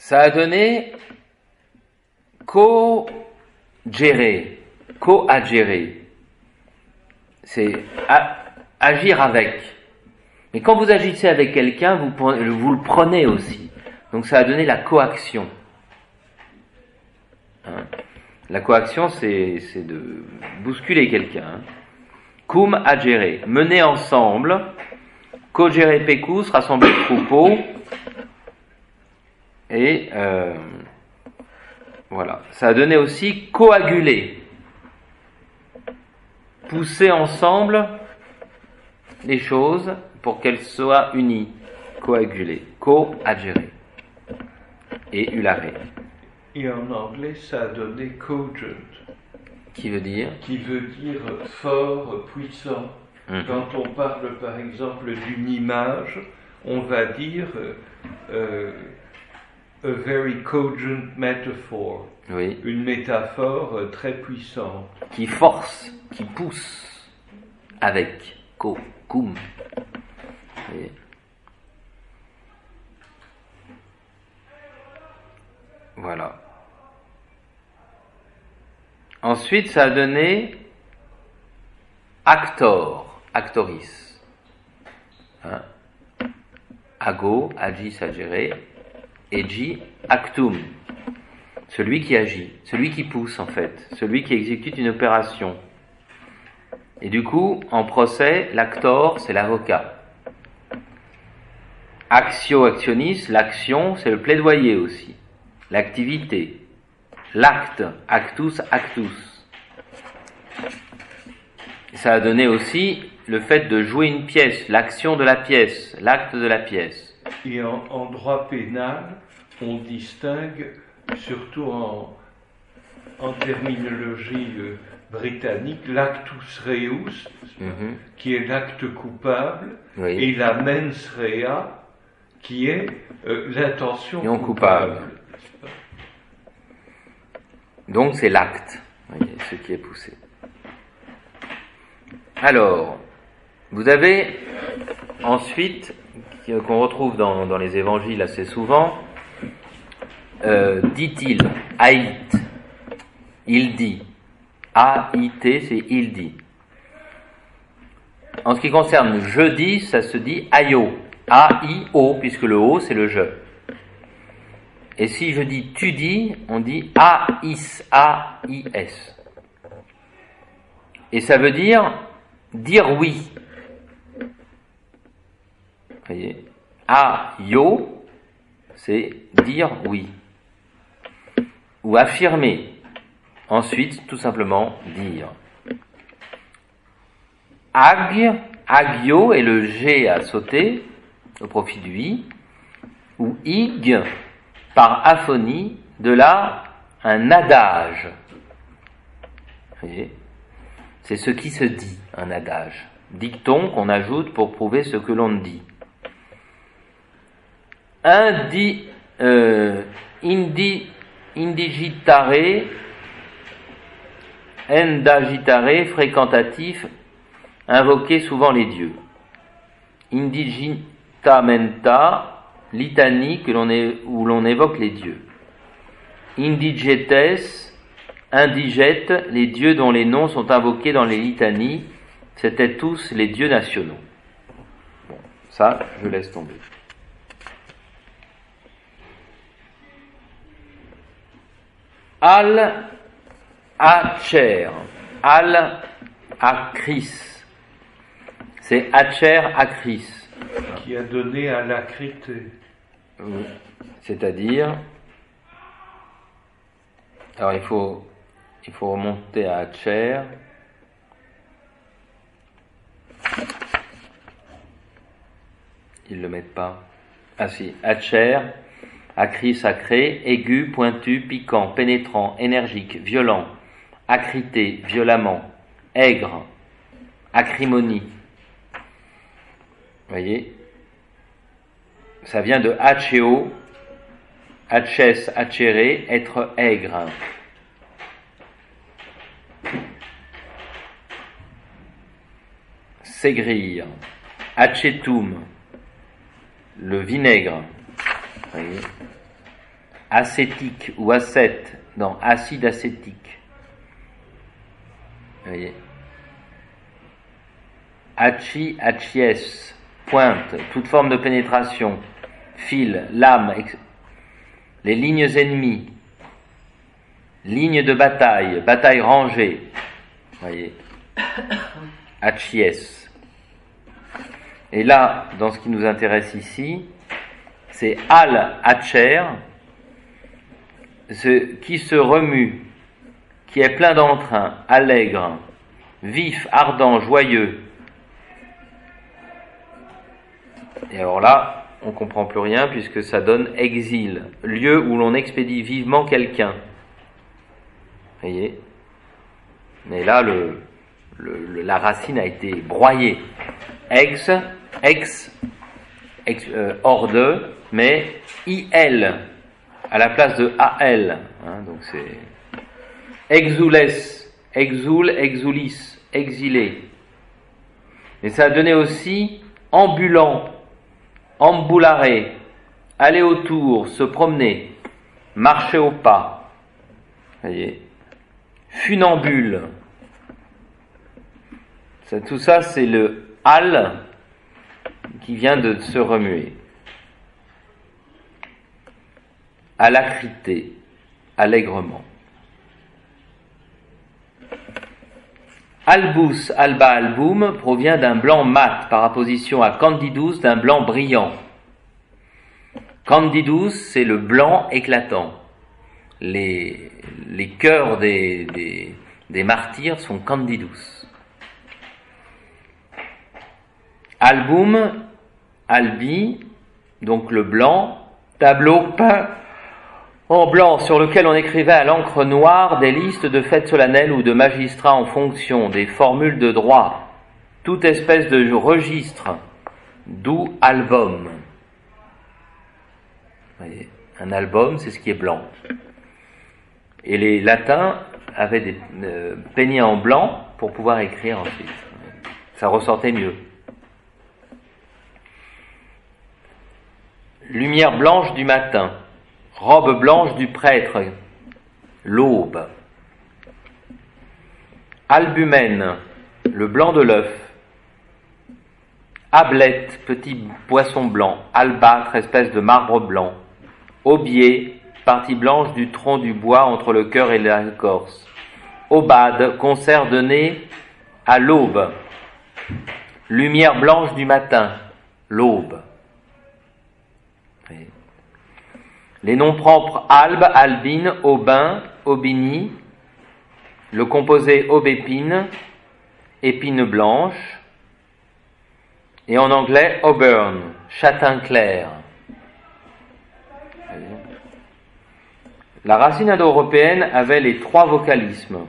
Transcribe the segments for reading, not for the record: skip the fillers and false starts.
Ça a donné co-gérer, co-agérer. C'est agir avec. Mais quand vous agissez avec quelqu'un, vous le prenez aussi. Donc ça a donné la coaction. Hein? La coaction, c'est de bousculer quelqu'un. Hein? Cum agere, mener ensemble. Co-gérer pecus, rassembler le troupeau. Et voilà. Ça a donné aussi coaguler. Pousser ensemble les choses pour qu'elles soient unies. Coaguler. Co-agere. Et ulare. Et en anglais, ça a donné cogent. Qui veut dire fort, puissant. Quand on parle par exemple d'une image, on va dire a very cogent metaphor. Oui. Une métaphore très puissante. Qui force, qui pousse avec. Cum. Oui. Voilà. Ensuite, ça a donné actor, actoris. Hein? Ago, agis, agere, egi, actum. Celui qui agit, celui qui pousse en fait, celui qui exécute une opération. Et du coup, en procès, l'actor, c'est l'avocat. Actio, actionis, l'action, c'est le plaidoyer aussi. L'activité. L'acte, actus, actus. Ça a donné aussi le fait de jouer une pièce, l'action de la pièce, l'acte de la pièce. Et en droit pénal, on distingue, surtout en terminologie britannique, l'actus reus, qui est l'acte coupable, oui. Et la mens rea, qui est l'intention non coupable. Donc c'est l'acte, voyez, ce qui est poussé. Alors, vous avez ensuite, qu'on retrouve dans les évangiles assez souvent, dit-il, aït, il dit. A-I-T, c'est il dit. En ce qui concerne je dis, ça se dit aïo. A-I-O, puisque le O, c'est le je. Et si je dis tu dis, on dit A-I-S, A-I-S. Et ça veut dire oui. Vous voyez, A-yo, c'est dire oui. Ou affirmer. Ensuite, tout simplement, dire. Agio est le G à sauter, au profit du I, ou ig, par aphonie, de là, un adage. Vous voyez, c'est ce qui se dit, un adage. Dicton qu'on ajoute pour prouver ce que l'on dit. Indigitare, endagitare, fréquentatif, invoquer souvent les dieux. Indigitamenta, litanie où l'on évoque les dieux. Indigetes, indigète, les dieux dont les noms sont invoqués dans les litanies, c'étaient tous les dieux nationaux. Bon, ça, je laisse tomber. Al-Acher, Al-Acris. C'est Acher-Acris. Qui a donné à l'acrité. C'est-à-dire, alors il faut remonter à Acher. Ils le mettent pas. Ah si, Acher. Acris, sacré, aigu, pointu, piquant, pénétrant, énergique, violent, acrité, violemment, aigre, acrimonie. Vous voyez, ça vient de hacheo, haches, hachere, être aigre. S'aigrir, hachetum, le vinaigre. Voyez. acétique ou acète dans acide acétique. Vous voyez. Hachi, hachies, pointe, toute forme de pénétration, fil, lame, les lignes ennemies, ligne de bataille, bataille rangée. Vous voyez. Hachies. Et là, dans ce qui nous intéresse ici, c'est al-hacher, qui se remue, qui est plein d'entrain, allègre, vif, ardent, joyeux. Et alors là, on comprend plus rien puisque ça donne exil, lieu où l'on expédie vivement quelqu'un. Vous voyez ? Mais là, la racine a été broyée. Hors de, mais il à la place de al. Hein, donc c'est exules, exul, exulis, exilé. Et ça a donné aussi ambulant, ambulare, aller autour, se promener, marcher au pas. Vous voyez, funambule. Tout ça, c'est le al qui vient de se remuer. Alacrité, allègrement. Albus, alba, album provient d'un blanc mat par opposition à candidus d'un blanc brillant. Candidus, c'est le blanc éclatant. Les cœurs des martyrs sont candidus. Album, albi, donc le blanc, tableau peint en blanc sur lequel on écrivait à l'encre noire des listes de fêtes solennelles ou de magistrats en fonction, des formules de droit, toute espèce de registre, d'où album. Vous voyez, un album, c'est ce qui est blanc. Et les latins avaient des peignés en blanc pour pouvoir écrire ensuite. Ça ressortait mieux. Lumière blanche du matin, robe blanche du prêtre, l'aube. Albumène, le blanc de l'œuf. Ablette, petit poisson blanc. Albâtre, espèce de marbre blanc. Aubier, partie blanche du tronc du bois entre le cœur et l'écorce. Aubade, concert donné à l'aube. Lumière blanche du matin, l'aube. Les noms propres albe, albine, aubin, aubigny, le composé aubépine, épine blanche, et en anglais auburn, châtain clair. La racine indo-européenne avait les trois vocalismes.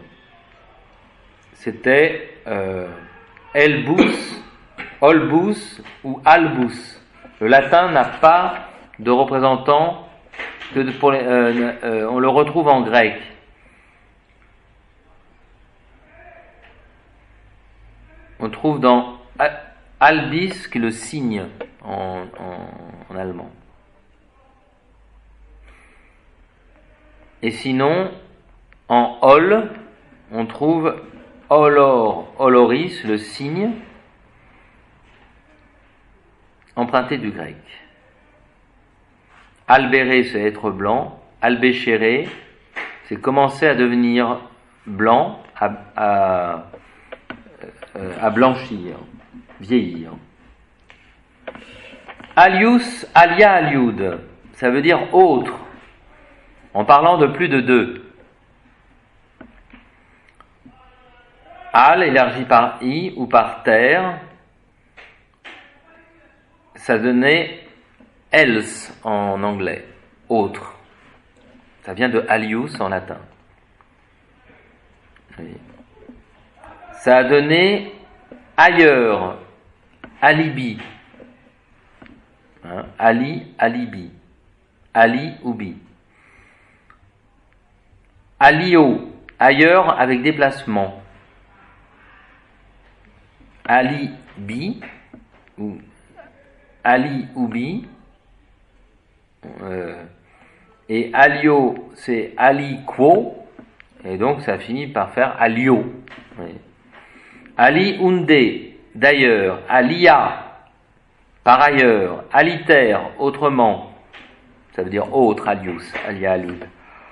C'était elbus, olbus ou albus. Le latin n'a pas de représentant que on le retrouve en grec. On trouve dans albis, qui est le signe en allemand. Et sinon, en ol, on trouve olor, oloris, le signe, emprunté du grec. Albéré, c'est être blanc. Albéchéré, c'est commencer à devenir blanc, à blanchir, vieillir. Alius, alia, aliud, ça veut dire autre, en parlant de plus de deux. Al, élargi par i ou par terre, ça donnait else en anglais, autre. Ça vient de alius en latin. Ça a donné ailleurs, alibi. Ali, alibi. Ali, oubi. Alio, ailleurs avec déplacement. Alibi, ou Ali, oubi. Et alio, c'est aliquo, et donc ça finit par faire alio. Oui. Ali unde, d'ailleurs, alia, par ailleurs, aliter, autrement, ça veut dire autre, alius, alia, alud.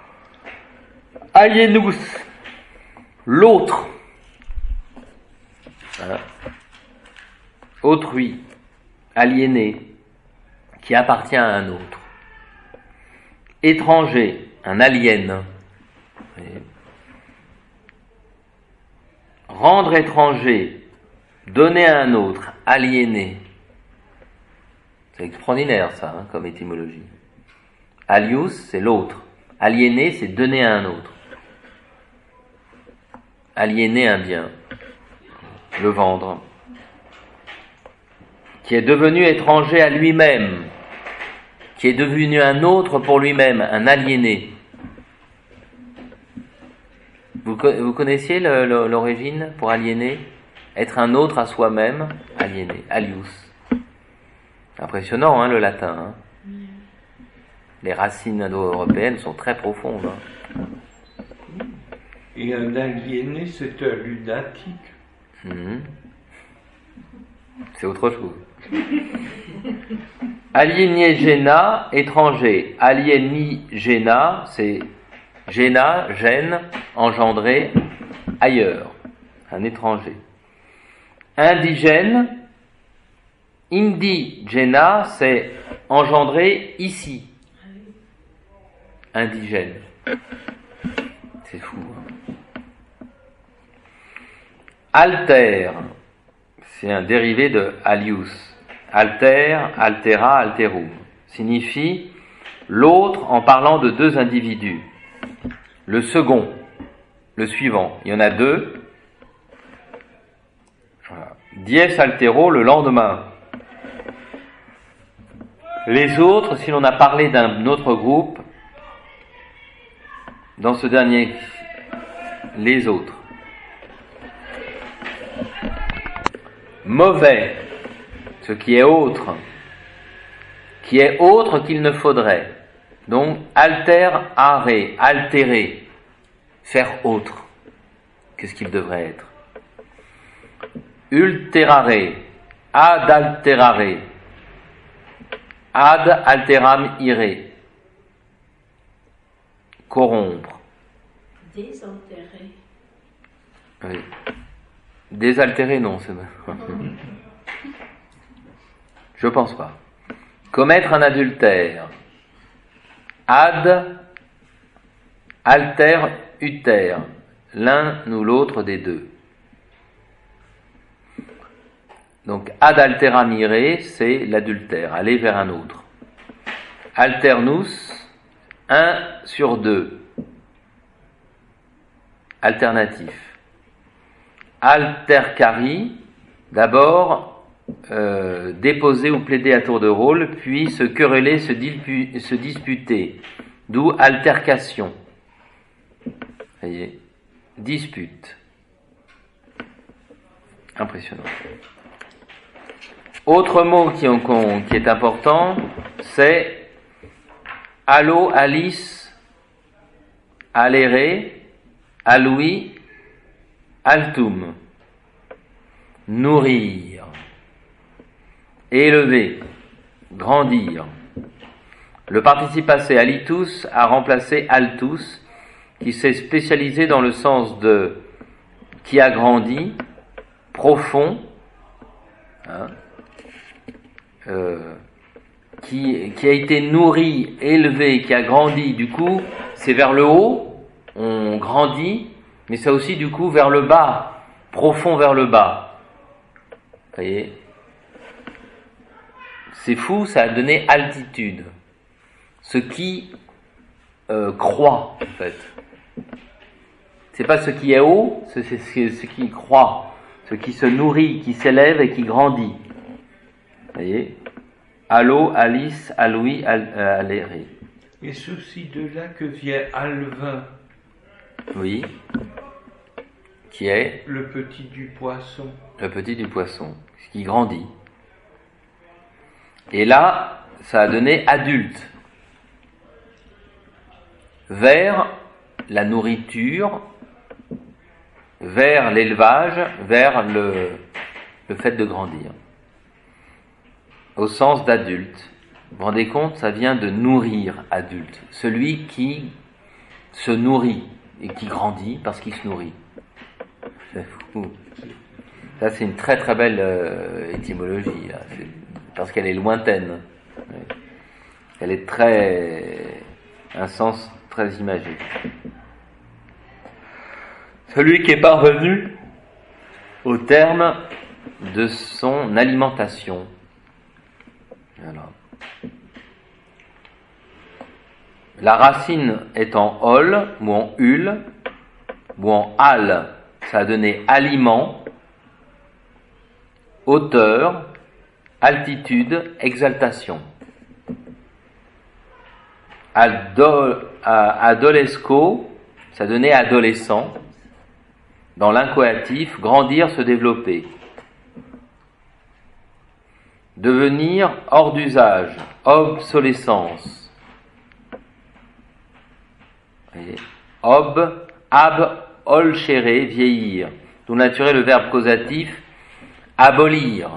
Alienus, l'autre, voilà. Autrui, aliéné, qui appartient à un autre. Étranger, un alien. Rendre étranger, donner à un autre, aliéné. C'est extraordinaire ça, hein, comme étymologie. Alius, c'est l'autre. Aliéné, c'est donner à un autre. Aliéner un bien, le vendre. Qui est devenu étranger à lui-même, qui est devenu un autre pour lui-même, un aliéné. Vous connaissiez l'origine pour aliéner? Être un autre à soi-même, aliéné, alius. Impressionnant, hein, le latin. Hein. Les racines indo-européennes sont très profondes. Hein. Et un aliéné, c'est un lunatique. C'est autre chose. Aliénigéna, étranger. Aliénigéna, c'est géna, gène, engendré ailleurs, un étranger. Indigène, indigéna, c'est engendré ici. Indigène. C'est fou. Alter, c'est un dérivé de alius. Alter, altera, alterum. Signifie l'autre en parlant de deux individus. Le second, le suivant. Il y en a deux. Voilà. Dies altero, le lendemain. Les autres, si l'on a parlé d'un autre groupe, dans ce dernier, les autres. Mauvais, ce qui est autre qu'il ne faudrait. Donc, alter are, altérer, faire autre. Qu'est-ce qu'il devrait être? Ulterare, ad alterare, ad alteram ire. Corrompre. Désaltérer. Oui. Désaltérer, non, c'est je pense pas. Commettre un adultère. Ad, alter, uter. L'un ou l'autre des deux. Donc, ad alteram ire, c'est l'adultère, aller vers un autre. Alternus, 1 sur 2. Alternatif. Altercari, d'abord déposer ou plaider à tour de rôle, puis se quereller, se disputer. D'où altercation. Voyez, dispute. Impressionnant. Autre mot qui est important, c'est allo, alice, alere, alui, altum. Nourrir, élever, grandir. Le participe passé alitus a remplacé altus, qui s'est spécialisé dans le sens de qui a grandi, profond, hein, qui a été nourri, élevé, qui a grandi. Du coup, c'est vers le haut, on grandit, mais c'est aussi du coup vers le bas, profond vers le bas. Vous voyez, c'est fou, ça a donné altitude. Ce qui croît, en fait. C'est pas ce qui est haut, c'est ce qui croît, ce qui se nourrit, qui s'élève et qui grandit. Vous voyez, allo, alice, aloui, aléré. Et c'est aussi de là que vient alvin. Oui. Qui est le petit du poisson. Le petit du poisson, qui grandit. Et là, ça a donné adulte. vers la nourriture, vers l'élevage, vers le fait de grandir. Au sens d'adulte. Vous vous rendez compte, ça vient de nourrir adulte. Celui qui se nourrit et qui grandit parce qu'il se nourrit. C'est fou. Ça, c'est une très très belle étymologie, là. Parce qu'elle est lointaine. Elle est un sens très imagé. Celui qui est parvenu au terme de son alimentation. Voilà. La racine est en ol, ou en ul, ou en al, ça a donné aliment, hauteur, altitude, exaltation. Adolesco, ça a donné adolescent, dans l'incoatif, grandir, se développer. Devenir hors d'usage, obsolescence. Ab, ol chéré, vieillir. D'où naturel le verbe causatif, abolir.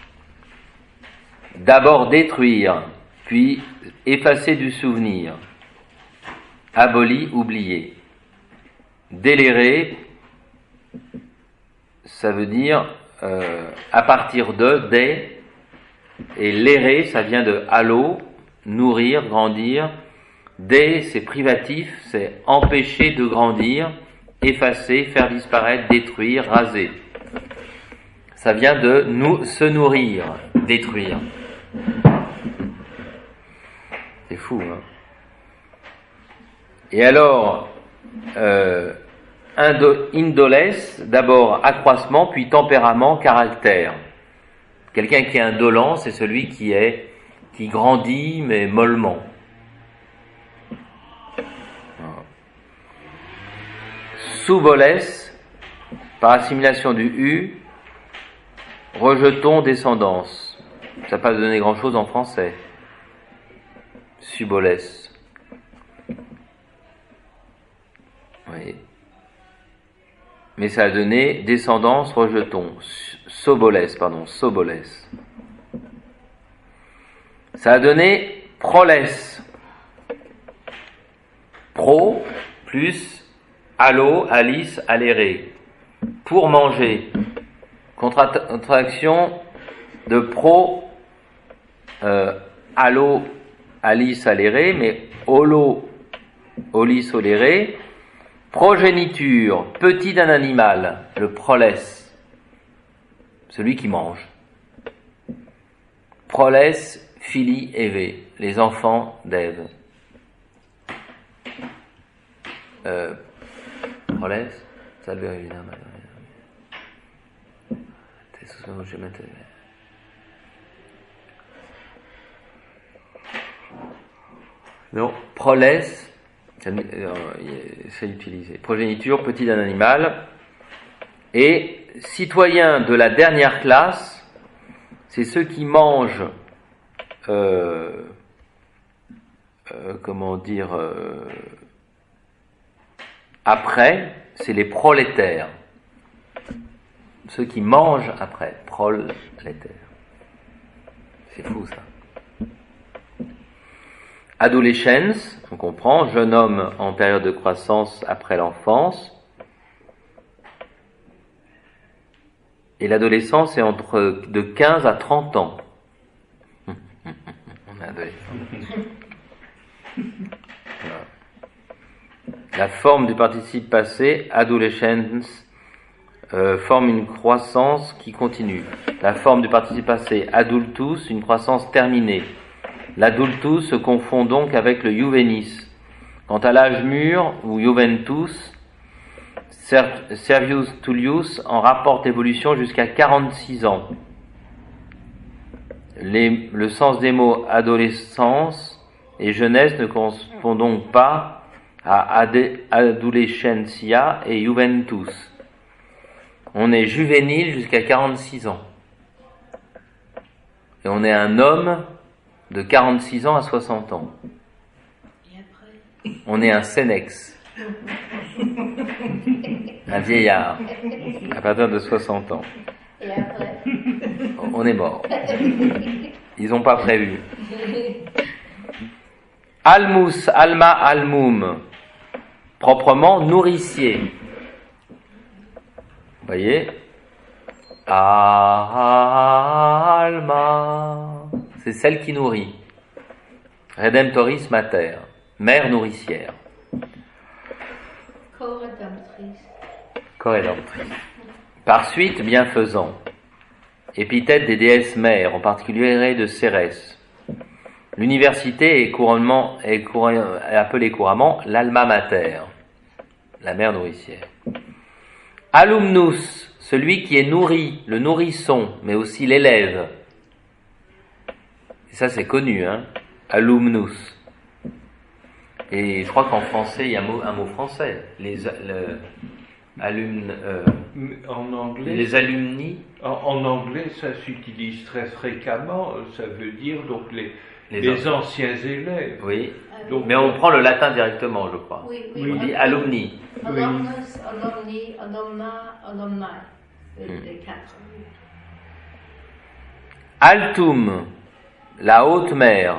D'abord détruire, puis effacer du souvenir. Aboli, oublier. Délérer, ça veut dire à partir de, des, et lérer, ça vient de allo, nourrir, grandir. Dé, c'est privatif, c'est empêcher de grandir, effacer, faire disparaître, détruire, raser. Ça vient de se nourrir, détruire. C'est fou, hein. Et alors, indolès, d'abord accroissement, puis tempérament, caractère. Quelqu'un qui est indolent, c'est celui qui grandit, mais mollement. Soubolès, par assimilation du U, rejetons descendance. Ça n'a pas donné grand chose en français. Subolès. Oui. Mais ça a donné descendance, rejetons. Sobolès. Ça a donné prolès. Pro plus allo, alice, alléré. Pour manger. Contraction de pro, allo, alice, alléré, mais holo, olis, oléré. Progéniture, petit d'un animal, le prolès, celui qui mange. Prolès, fili, Ève, les enfants d'Ève. Prolès, salve Regina Maria. Non, prolès, c'est utilisé. Progéniture, petit d'un animal. Et citoyens de la dernière classe, c'est ceux qui mangent, après, c'est les prolétaires. Ceux qui mangent après, prolétaires. C'est fou ça. Adolescence, on comprend, jeune homme en période de croissance après l'enfance. Et l'adolescence est de 15 à 30 ans. On est adolescent. Voilà. La forme du participe passé, adolescence, forme une croissance qui continue. La forme du participe passé, adultus, une croissance terminée. L'adultus se confond donc avec le juvenis. Quant à l'âge mûr, ou juventus, Servius Tullius en rapporte l'évolution jusqu'à 46 ans. Le sens des mots adolescence et jeunesse ne correspond donc pas à adolescentia et juventus. On est juvénile jusqu'à 46 ans. Et on est un homme de 46 ans à 60 ans. on est un sénex, un vieillard, à partir de 60 ans. Et après? On est mort. Ils n'ont pas prévu. Almus, alma, almum, proprement nourricier. Vous voyez? Alma, c'est celle qui nourrit. Redemptoris mater, mère nourricière. Co-rédemptrice. Corrédemptrice. Par suite, bienfaisant. Épithète des déesses mères, en particulier de Cérès. L'université est appelée couramment l'alma mater, la mère nourricière. Alumnus, celui qui est nourri, le nourrisson, mais aussi l'élève. Et ça c'est connu, hein, alumnus. Et je crois qu'en français, il y a un mot français, En anglais, les alumni. en anglais, ça s'utilise très fréquemment. Ça veut dire donc les anciens élèves. Oui, Donc, mais on prend le latin directement, je crois. Oui, On dit alumni. Alumnus, alumni, alumna, alumni. Les quatre. Altum, la haute mer.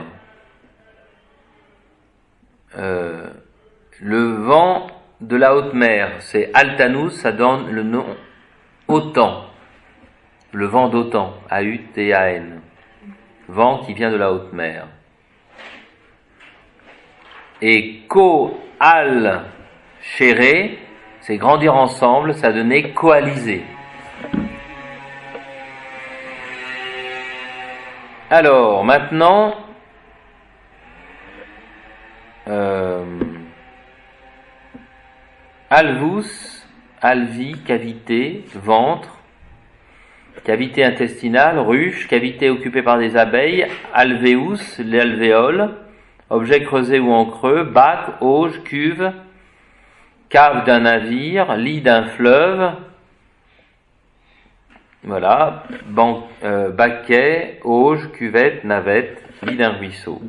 Le vent de la haute mer, c'est Altanus, ça donne le nom Autan. Le vent d'Autan, A-U-T-A-N. Vent qui vient de la haute mer. Et Ko-Al Chéré, c'est grandir ensemble, ça donnait coaliser. Alors, maintenant, alvus, alvi, cavité, ventre, cavité intestinale, ruche, cavité occupée par des abeilles, alvéus, l'alvéole, objet creusé ou en creux, bac, auge, cuve, cave d'un navire, lit d'un fleuve, voilà, baquet, auge, cuvette, navette, lit d'un ruisseau.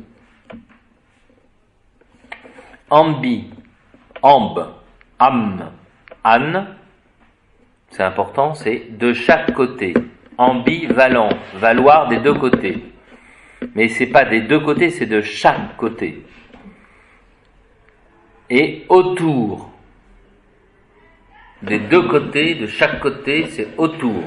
Ambi, amb, am, an, c'est important, c'est de chaque côté. Ambivalent, valoir des deux côtés. Mais c'est pas des deux côtés, c'est de chaque côté. Et autour. Des deux côtés, de chaque côté, c'est autour.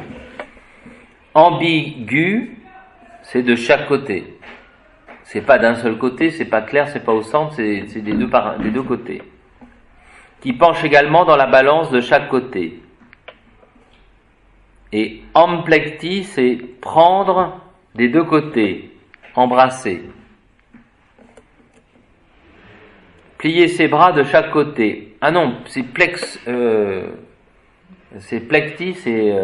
Ambigu, c'est de chaque côté. C'est pas d'un seul côté, c'est pas clair, c'est pas au centre, c'est des deux côtés. Qui penche également dans la balance de chaque côté. Et amplecti, c'est prendre des deux côtés, embrasser. Plier ses bras de chaque côté. Ah non, c'est c'est plecti, c'est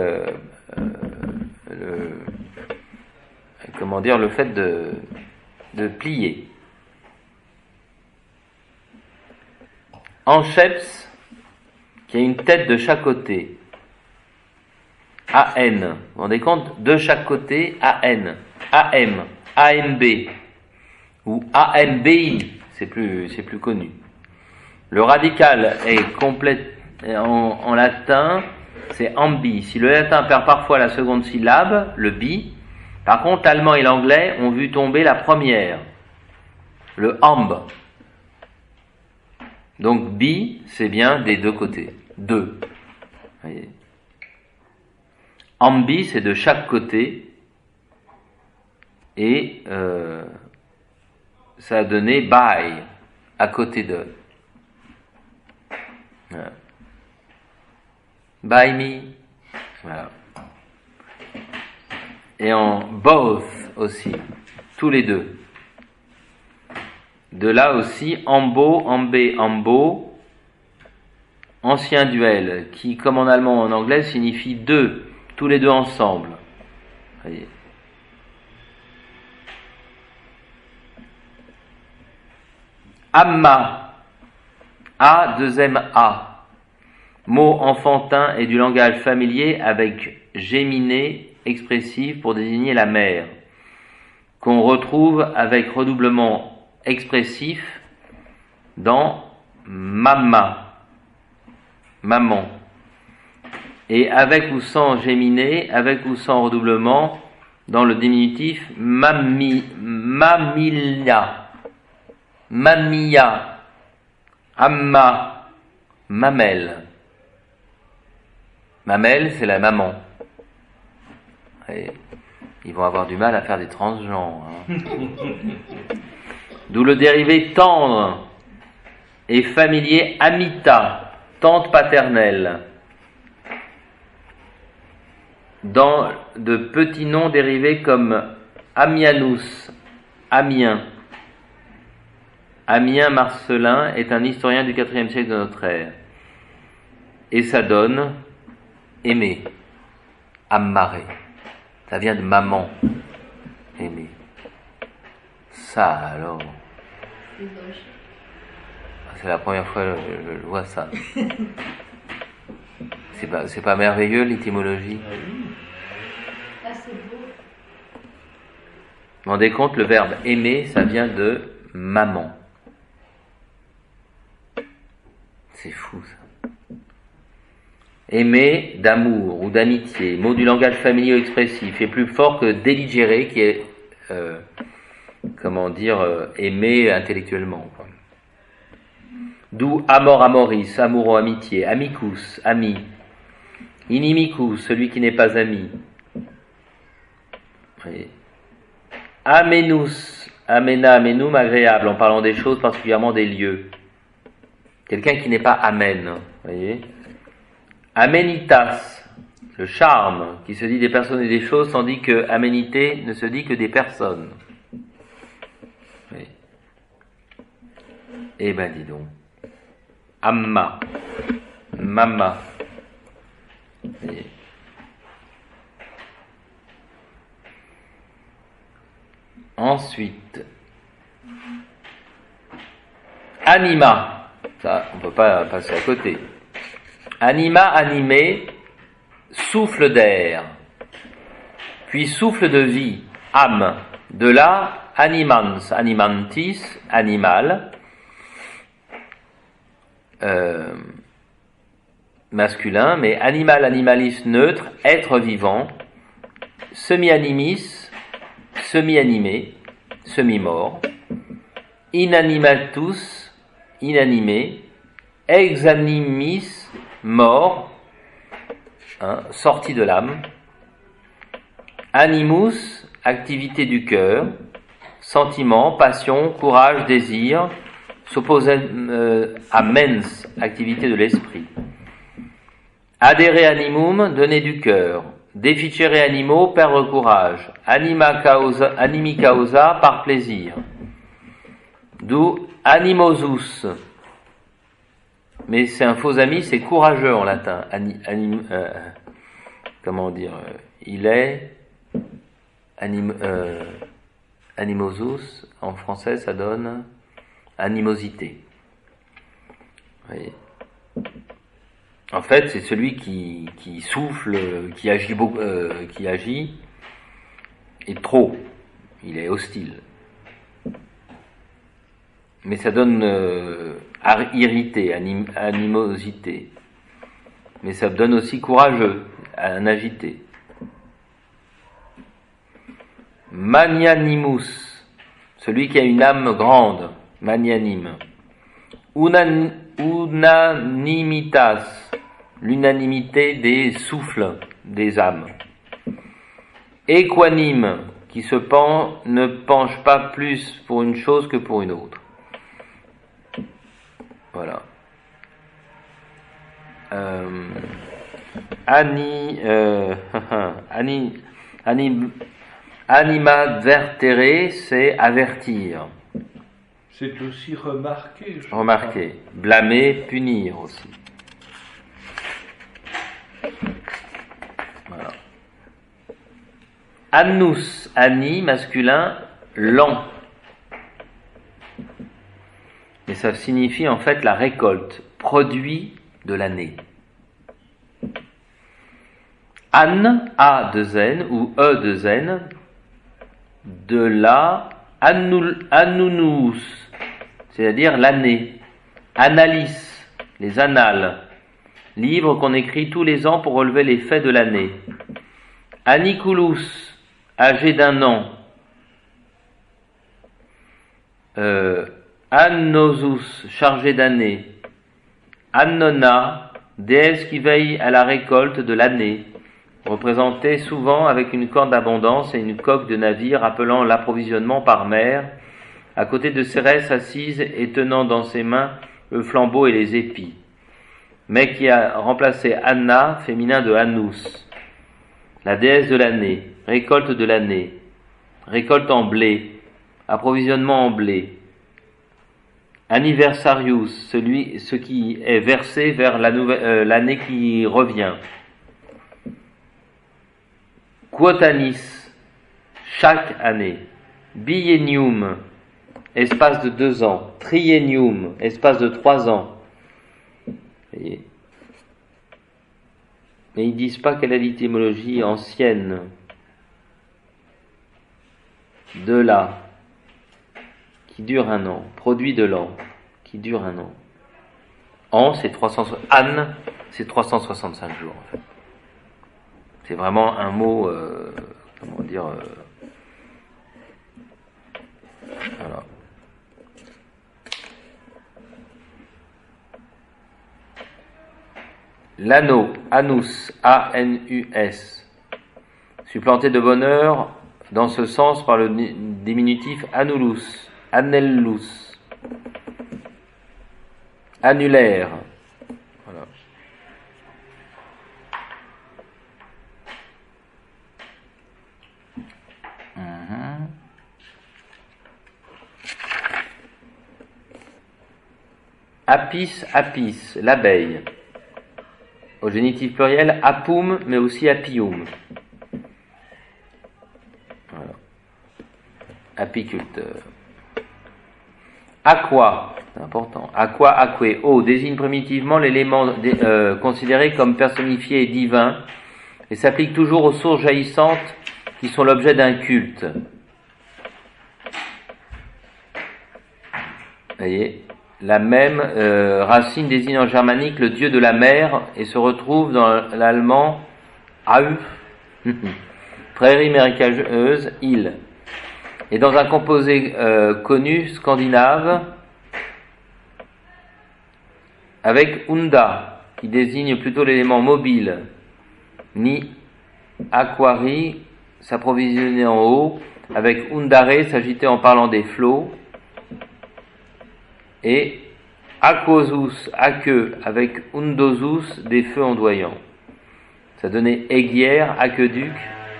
le fait de plier. Ancheps, qui a une tête de chaque côté. AN, vous vous rendez compte? De chaque côté, AN, AM, AMB, ou AMBI, c'est plus connu. Le radical est complet en latin, c'est ambi. Si le latin perd parfois la seconde syllabe, le bi, par contre l'allemand et l'anglais ont vu tomber la première, le amb. Donc bi, c'est bien des deux côtés, deux. Voyez. Ambi, c'est de chaque côté, et ça a donné by, à côté de. Voilà. By me. Voilà. Et en both aussi, tous les deux. De là aussi, ambo, ambé, ambo, ancien duel, qui, comme en allemand ou en anglais, signifie deux, tous les deux ensemble. Voyez. Amma, A, deuxième A, mot enfantin et du langage familier avec géminé expressif pour désigner la mère, qu'on retrouve avec redoublement expressif dans mama, maman. Et avec ou sans géminé, avec ou sans redoublement, dans le diminutif, mamilla, mamia, amma, mamelle. Mamelle, c'est la maman. Et ils vont avoir du mal à faire des transgenres. Hein. D'où le dérivé tendre et familier amita, tante paternelle. Dans de petits noms dérivés comme Amianus, Amien. Amien Marcelin est un historien du IVe siècle de notre ère. Et ça donne aimer, ammaré. Ça vient de maman, aimer. Ça alors. C'est la première fois que je vois ça. C'est pas merveilleux l'étymologie? Ah, c'est beau. Vous vous rendez compte, le verbe aimer, ça vient de maman. C'est fou ça. Aimer d'amour ou d'amitié, mot du langage familier ou expressif, est plus fort que déligérer, qui est, aimer intellectuellement. Quoi. D'où amor amoris, amoureux, amitié, amicus, ami, inimicus, celui qui n'est pas ami. Oui. Amenus, amena, amenum, agréable, en parlant des choses, particulièrement des lieux. Quelqu'un qui n'est pas amen, voyez. Amenitas, le charme, qui se dit des personnes et des choses, tandis que aménité ne se dit que des personnes. Oui. Eh ben dis donc. Amma, mama. Et ensuite, anima. Ça, on ne peut pas passer à côté. Anima, animé, souffle d'air. Puis souffle de vie, âme. De là, animans, animantis, animal. Masculin, mais animal, animalis, neutre, être vivant. Semi-animis, semi-animé, semi-mort. Inanimatus, inanimé, exanimis, mort, sortie de l'âme, animus, activité du cœur, sentiment, passion, courage, désir, s'oppose à mens, activité de l'esprit. Adhérer animum, donner du cœur, déficere animo, perdre courage, animi causa, par plaisir. D'où animosus. Mais c'est un faux ami, c'est courageux en latin. Il est animosus, en français ça donne animosité. Oui. En fait, c'est celui qui souffle, qui agit et trop. Il est hostile. Mais ça donne irrité, animosité. Mais ça donne aussi courageux, un agité. Magnanimus, celui qui a une âme grande, magnanime. Unanimitas, l'unanimité des souffles, des âmes. Équanime, qui ne penche pas plus pour une chose que pour une autre. Voilà. Animadvertere, c'est avertir. C'est aussi remarquer. Remarquer. Blâmer, punir aussi. Voilà. Annus, ani, masculin, lent. Mais ça signifie en fait la récolte, produit de l'année. An, A de N ou E de N, de la annunus, c'est-à-dire l'année, Annales, les annales, livre qu'on écrit tous les ans pour relever les faits de l'année. Aniculus, âgé d'1 an. Annosus, chargé d'année. Annona, déesse qui veille à la récolte de l'année, représentée souvent avec une corne d'abondance et une coque de navire rappelant l'approvisionnement par mer, à côté de Cérès assise et tenant dans ses mains le flambeau et les épis, mais qui a remplacé Anna, féminin de Annus, la déesse de l'année, récolte de l'année, récolte en blé, approvisionnement en blé. Anniversarius, ce qui est versé vers l'année qui revient. Quotanis, chaque année. Biennium, espace de 2 ans. Triennium, espace de 3 ans. Voyez. Mais ils disent pas quelle est l'étymologie ancienne de là, qui dure 1 an, produit de l'an, qui dure 1 an. An, c'est 365 jours, en fait. C'est vraiment un mot, comment dire, voilà. L'anneau, anus, A-N-U-S, supplanté de bonheur dans ce sens par le diminutif annulus, annellus, annulaire. Voilà. Apis, apis, l'abeille. Au génitif pluriel, apum, mais aussi apium. Voilà. Apiculteur. Aqua, c'est important. Aqua, aquae, eau, désigne primitivement l'élément considéré comme personnifié et divin, et s'applique toujours aux sources jaillissantes qui sont l'objet d'un culte. Voyez, la même racine désigne en germanique le dieu de la mer et se retrouve dans l'allemand Auf, prairie marécageuse, île. Et dans un composé connu scandinave avec unda, qui désigne plutôt l'élément mobile, ni aquari, s'approvisionner en eau, avec undare, s'agiter en parlant des flots, et aquosus, aqueux, avec undosus, des feux ondoyants. Ça donnait aiguière, aqueduc.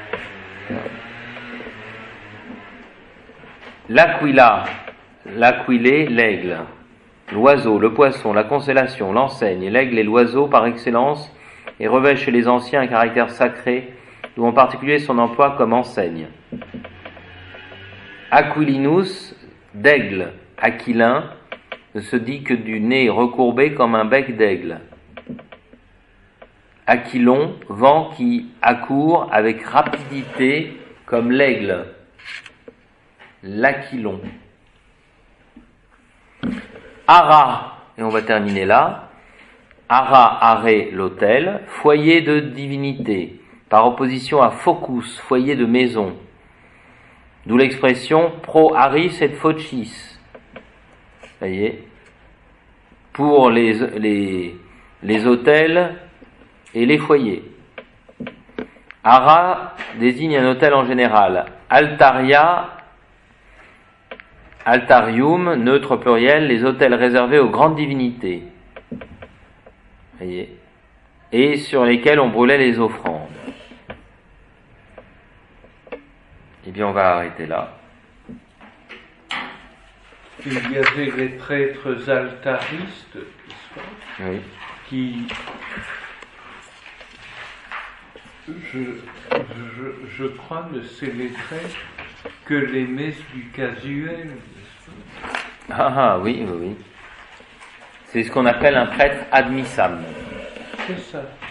L'aquila, l'aquilé, l'aigle. L'oiseau, le poisson, la constellation, l'enseigne. L'aigle est l'oiseau par excellence et revêt chez les anciens un caractère sacré, d'où en particulier son emploi comme enseigne. Aquilinus, d'aigle, aquilin, ne se dit que du nez recourbé comme un bec d'aigle. Aquilon, vent qui accourt avec rapidité comme l'aigle. L'aquilon. Ara, et on va terminer là. Ara, aré, l'autel, foyer de divinité, par opposition à focus, foyer de maison. D'où l'expression pro aris et focis. Voyez, pour les hôtels et les foyers. Ara désigne un hôtel en général. Altaria, altarium, neutre pluriel, les hôtels réservés aux grandes divinités. Voyez, et sur lesquels on brûlait les offrandes. Eh bien, on va arrêter là. Il y avait les prêtres altaristes, oui, qui, je crois, ne célébraient que les messes du casuel. Ah oui, oui, oui. C'est ce qu'on appelle un prêtre admissam. C'est ça.